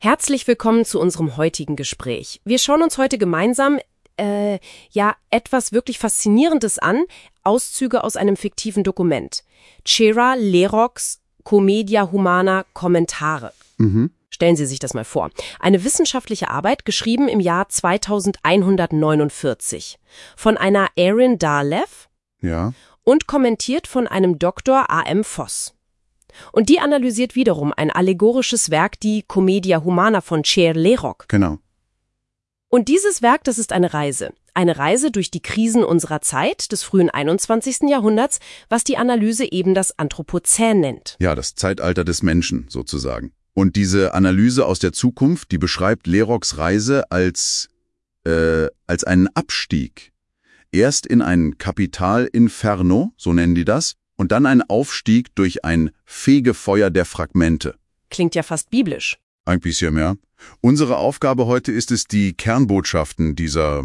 Herzlich willkommen zu unserem heutigen Gespräch. Wir schauen uns heute gemeinsam etwas wirklich Faszinierendes an, Auszüge aus einem fiktiven Dokument. Cera Lerocks Commedia Humana Kommentare. Stellen Sie sich das mal vor. Eine wissenschaftliche Arbeit, geschrieben im Jahr 2149. Von einer Erin Darlev und kommentiert von einem Dr. A.M. Voss. Und die analysiert wiederum ein allegorisches Werk, die Commedia Humana von Cera Leroc. Genau. Und dieses Werk, das ist eine Reise. Eine Reise durch die Krisen unserer Zeit, des frühen 21. Jahrhunderts, was die Analyse eben das Anthropozän nennt. Ja, das Zeitalter des Menschen sozusagen. Und diese Analyse aus der Zukunft, die beschreibt Lerocs Reise als einen Abstieg. Erst in ein Kapitalinferno, so nennen die das, und dann ein Aufstieg durch ein Fegefeuer der Fragmente. Klingt ja fast biblisch. Ein bisschen mehr. Unsere Aufgabe heute ist es, die Kernbotschaften dieser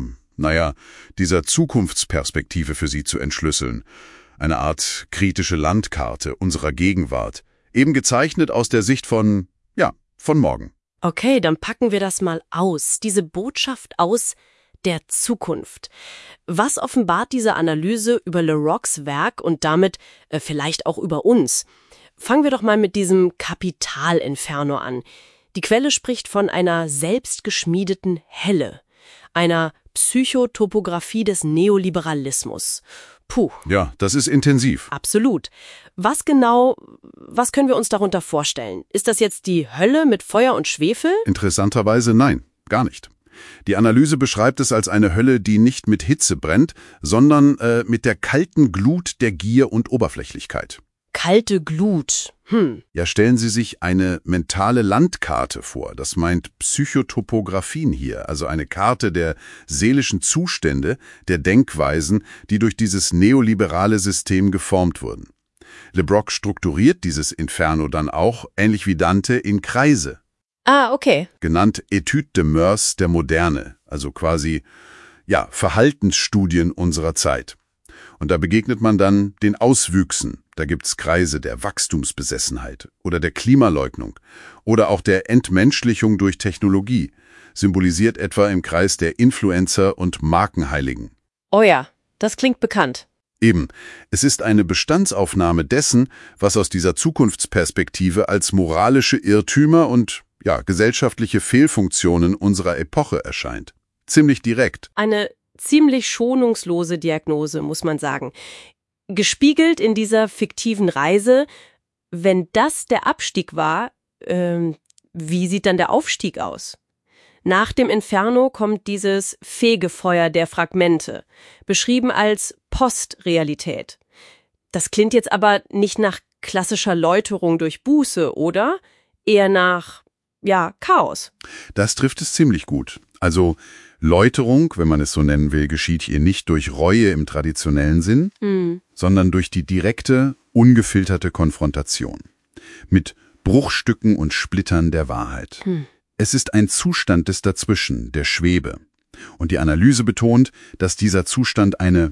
Zukunftsperspektive für Sie zu entschlüsseln. Eine Art kritische Landkarte unserer Gegenwart. Eben gezeichnet aus der Sicht von morgen. Okay, dann packen wir das mal aus. Diese Botschaft aus der Zukunft. Was offenbart diese Analyse über Lerocs Werk und damit vielleicht auch über uns? Fangen wir doch mal mit diesem Kapitalinferno an. Die Quelle spricht von einer selbstgeschmiedeten Helle, einer Psychotopographie des Neoliberalismus. Puh. Ja, das ist intensiv. Absolut. Was können wir uns darunter vorstellen? Ist das jetzt die Hölle mit Feuer und Schwefel? Interessanterweise nein, gar nicht. Die Analyse beschreibt es als eine Hölle, die nicht mit Hitze brennt, sondern mit der kalten Glut der Gier und Oberflächlichkeit. Kalte Glut. Ja, stellen Sie sich eine mentale Landkarte vor. Das meint Psychotopographien hier, also eine Karte der seelischen Zustände, der Denkweisen, die durch dieses neoliberale System geformt wurden. Le Broc strukturiert dieses Inferno dann auch, ähnlich wie Dante, in Kreise. Ah, okay. Genannt Études de Mœurs der Moderne, also quasi, Verhaltensstudien unserer Zeit. Und da begegnet man dann den Auswüchsen. Da gibt's Kreise der Wachstumsbesessenheit oder der Klimaleugnung oder auch der Entmenschlichung durch Technologie, symbolisiert etwa im Kreis der Influencer und Markenheiligen. Oh ja, das klingt bekannt. Eben, es ist eine Bestandsaufnahme dessen, was aus dieser Zukunftsperspektive als moralische Irrtümer und gesellschaftliche Fehlfunktionen unserer Epoche erscheint. Ziemlich direkt. Eine ziemlich schonungslose Diagnose, muss man sagen. Gespiegelt in dieser fiktiven Reise, wenn das der Abstieg war, wie sieht dann der Aufstieg aus? Nach dem Inferno kommt dieses Fegefeuer der Fragmente, beschrieben als Postrealität. Das klingt jetzt aber nicht nach klassischer Läuterung durch Buße, oder? Eher nach, Chaos. Das trifft es ziemlich gut. Also Läuterung, wenn man es so nennen will, geschieht hier nicht durch Reue im traditionellen Sinn, sondern durch die direkte, ungefilterte Konfrontation mit Bruchstücken und Splittern der Wahrheit. Es ist ein Zustand des Dazwischen, der Schwebe. Und die Analyse betont, dass dieser Zustand eine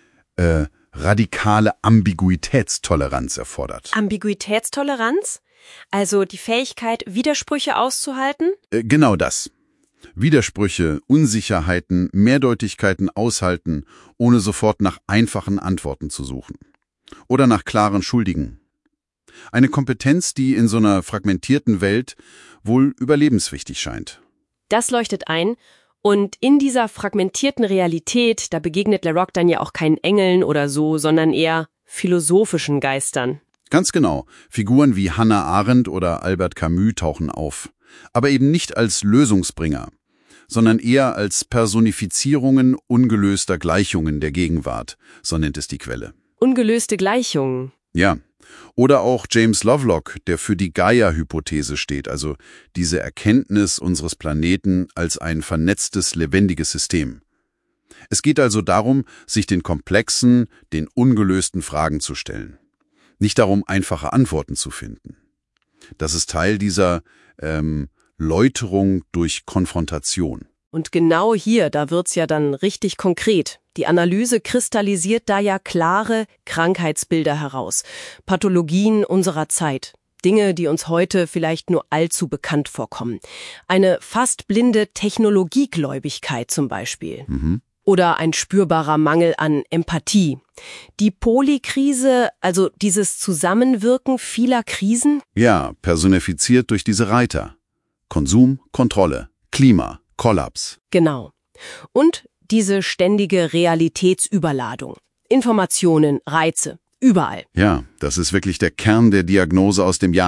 radikale Ambiguitätstoleranz erfordert. Ambiguitätstoleranz? Also die Fähigkeit, Widersprüche auszuhalten? Genau das. Widersprüche, Unsicherheiten, Mehrdeutigkeiten aushalten, ohne sofort nach einfachen Antworten zu suchen. Oder nach klaren Schuldigen. Eine Kompetenz, die in so einer fragmentierten Welt wohl überlebenswichtig scheint. Das leuchtet ein. Und in dieser fragmentierten Realität, da begegnet Leroc dann ja auch keinen Engeln oder so, sondern eher philosophischen Geistern. Ganz genau. Figuren wie Hannah Arendt oder Albert Camus tauchen auf. Aber eben nicht als Lösungsbringer, sondern eher als Personifizierungen ungelöster Gleichungen der Gegenwart, so nennt es die Quelle. Ungelöste Gleichungen. Ja. Oder auch James Lovelock, der für die Gaia-Hypothese steht, also diese Erkenntnis unseres Planeten als ein vernetztes, lebendiges System. Es geht also darum, sich den komplexen, den ungelösten Fragen zu stellen. Nicht darum, einfache Antworten zu finden. Das ist Teil dieser Läuterung durch Konfrontation. Und genau hier, da wird's ja dann richtig konkret. Die Analyse kristallisiert da ja klare Krankheitsbilder heraus, Pathologien unserer Zeit. Dinge, die uns heute vielleicht nur allzu bekannt vorkommen. Eine fast blinde Technologiegläubigkeit zum Beispiel. Oder ein spürbarer Mangel an Empathie. Die Polykrise, also dieses Zusammenwirken vieler Krisen? Ja, personifiziert durch diese Reiter. Konsum, Kontrolle, Klima, Kollaps. Genau. Und diese ständige Realitätsüberladung. Informationen, Reize, überall. Ja, das ist wirklich der Kern der Diagnose aus dem Jahr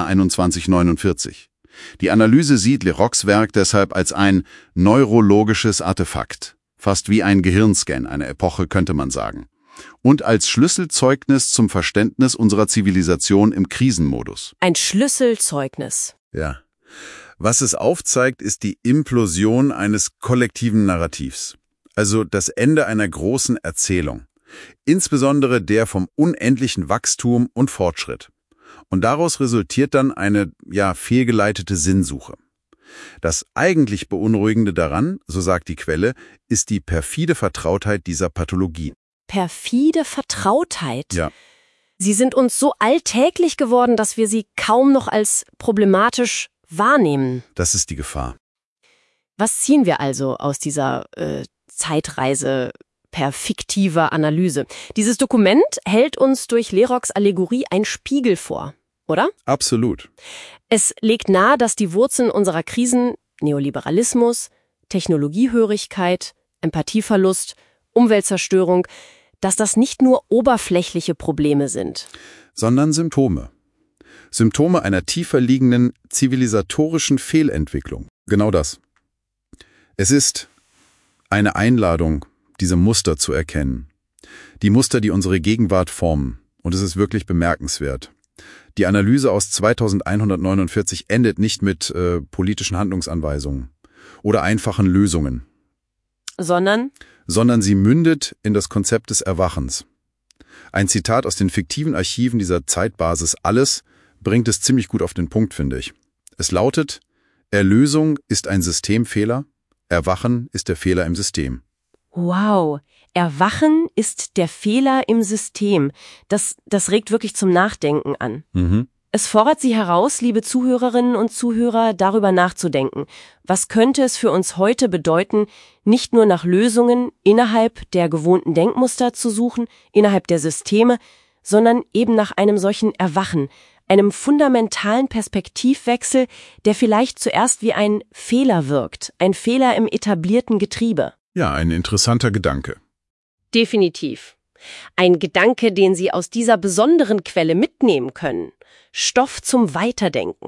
2149. Die Analyse sieht Lerocs Werk deshalb als ein neurologisches Artefakt. Fast wie ein Gehirnscan einer Epoche, könnte man sagen. Und als Schlüsselzeugnis zum Verständnis unserer Zivilisation im Krisenmodus. Ein Schlüsselzeugnis. Ja. Was es aufzeigt, ist die Implosion eines kollektiven Narrativs. Also das Ende einer großen Erzählung. Insbesondere der vom unendlichen Wachstum und Fortschritt. Und daraus resultiert dann eine, fehlgeleitete Sinnsuche. Das eigentlich Beunruhigende daran, so sagt die Quelle, ist die perfide Vertrautheit dieser Pathologie. Perfide Vertrautheit? Ja. Sie sind uns so alltäglich geworden, dass wir sie kaum noch als problematisch wahrnehmen. Das ist die Gefahr. Was ziehen wir also aus dieser Zeitreise per fiktiver Analyse? Dieses Dokument hält uns durch Lerocs Allegorie ein Spiegel vor, oder? Absolut. Es legt nahe, dass die Wurzeln unserer Krisen Neoliberalismus, Technologiehörigkeit, Empathieverlust, Umweltzerstörung, dass das nicht nur oberflächliche Probleme sind. Sondern Symptome. Symptome einer tiefer liegenden zivilisatorischen Fehlentwicklung. Genau das. Es ist eine Einladung, diese Muster zu erkennen. Die Muster, die unsere Gegenwart formen. Und es ist wirklich bemerkenswert. Die Analyse aus 2149 endet nicht mit politischen Handlungsanweisungen oder einfachen Lösungen. Sondern sie mündet in das Konzept des Erwachens. Ein Zitat aus den fiktiven Archiven dieser Zeitbasis Alles bringt es ziemlich gut auf den Punkt, finde ich. Es lautet: Erlösung ist ein Systemfehler, Erwachen ist der Fehler im System. Wow, Erwachen ist der Fehler im System. Das regt wirklich zum Nachdenken an. Es fordert Sie heraus, liebe Zuhörerinnen und Zuhörer, darüber nachzudenken. Was könnte es für uns heute bedeuten, nicht nur nach Lösungen innerhalb der gewohnten Denkmuster zu suchen, innerhalb der Systeme, sondern eben nach einem solchen Erwachen, einem fundamentalen Perspektivwechsel, der vielleicht zuerst wie ein Fehler wirkt, ein Fehler im etablierten Getriebe. Ja, ein interessanter Gedanke. Definitiv. Ein Gedanke, den Sie aus dieser besonderen Quelle mitnehmen können. Stoff zum Weiterdenken.